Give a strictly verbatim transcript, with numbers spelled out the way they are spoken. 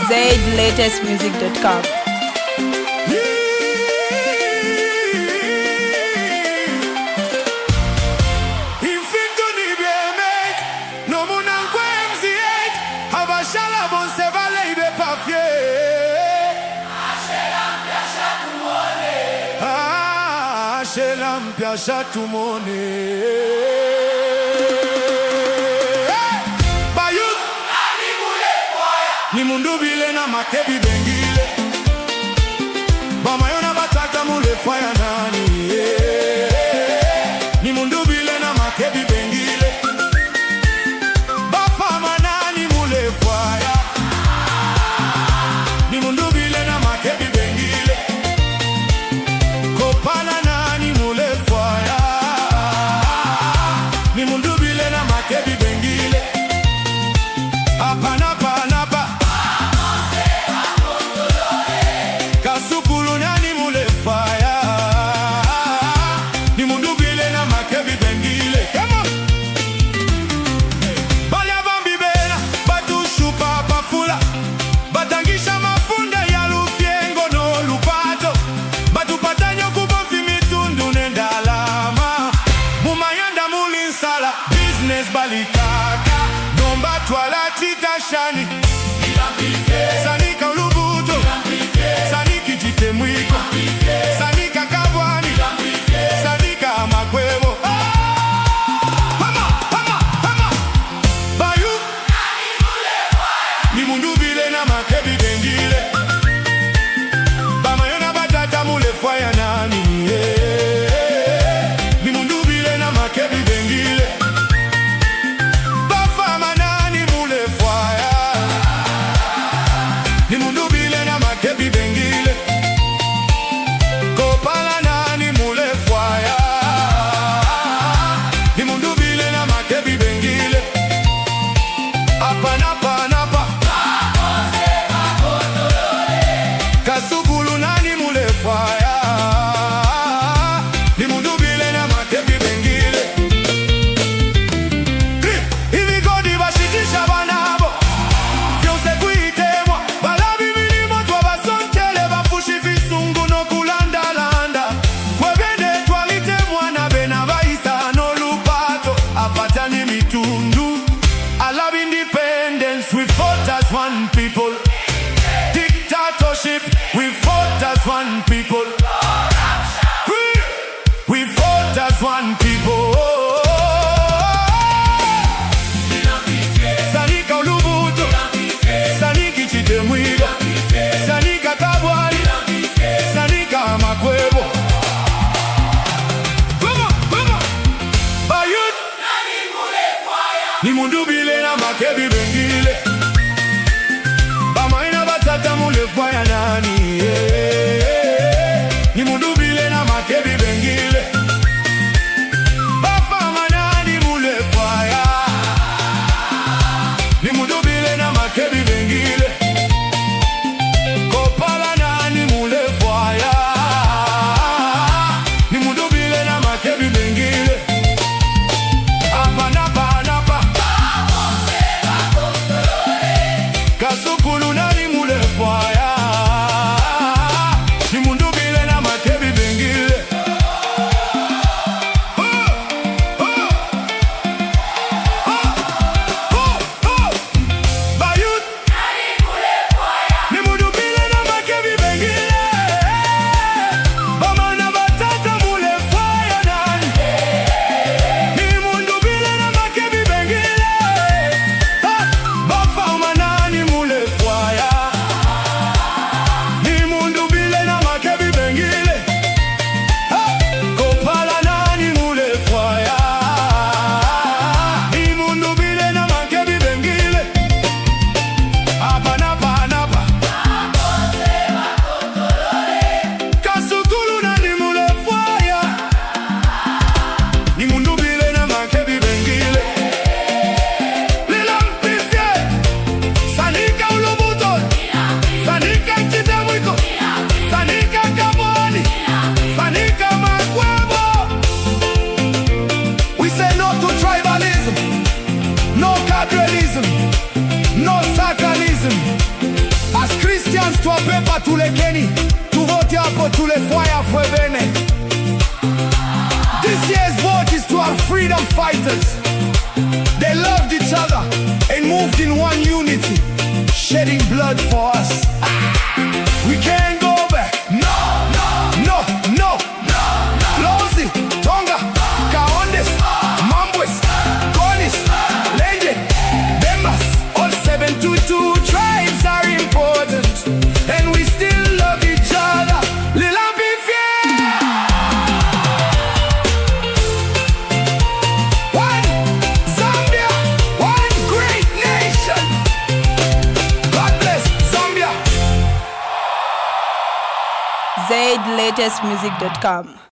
z latest music dot com. Piasha tumone Bayou ni mundu bile na makebi bengile Bamayona batata mule faya nani Ni mundu bile na makebi bengile Bafama nani mule faya Ni mundu bile na makebi bengile Kopana nani mule faya Ni mundu bile na makebi bengile Apana pana pa Kasukulu nani mule faya Ni mundu bile na makebi bengile Come on Balia bambi bena Batu shupa pafula Batangisha mafunda ya lufiengo no lupato Batu patanyo kubofi mitundu nendalama Mumayanda mulinsala Business balikaka Nomba twala chitashani Sanika ulubuto Saniki jite mwiko Sanika kabwani Sanika amakwebo Hama, hama, hama Bayou Ni mundu bile na makebi bengile Bamayona batata mule faya nani Ni mundu bile na makebi bengile Bafama nani mule faya Ni mundu bile na makebi bengile Kopala nani mule faya Ni mundu bile na makebi bengile Apana pana pa Kasukulu nani mule faya Ni mundu bile na makebi bengile Hivi godi bashitisha banabo Fyose kuitemwa Balabi milimo twa basontele Bafushi visungu no kulanda landa Kwebende twalitemwa na bena baisa no lupato Apatani mitundu I love independence with tulekeni, tuvote hapo tulefwaya fwebene. This year's vote is to our freedom fighters. They loved each other and moved in one unity, shedding blood for us. We can't go back. No, no, no, no, no, no. Lozi, Tonga, Kaondes, Mambwes, Konis, Lenje, Bembas, all seven two two tribes are important, and we still love each other. Lilambi Fier. One Zambia, one great nation. God bless Zambia. zaid latest music dot com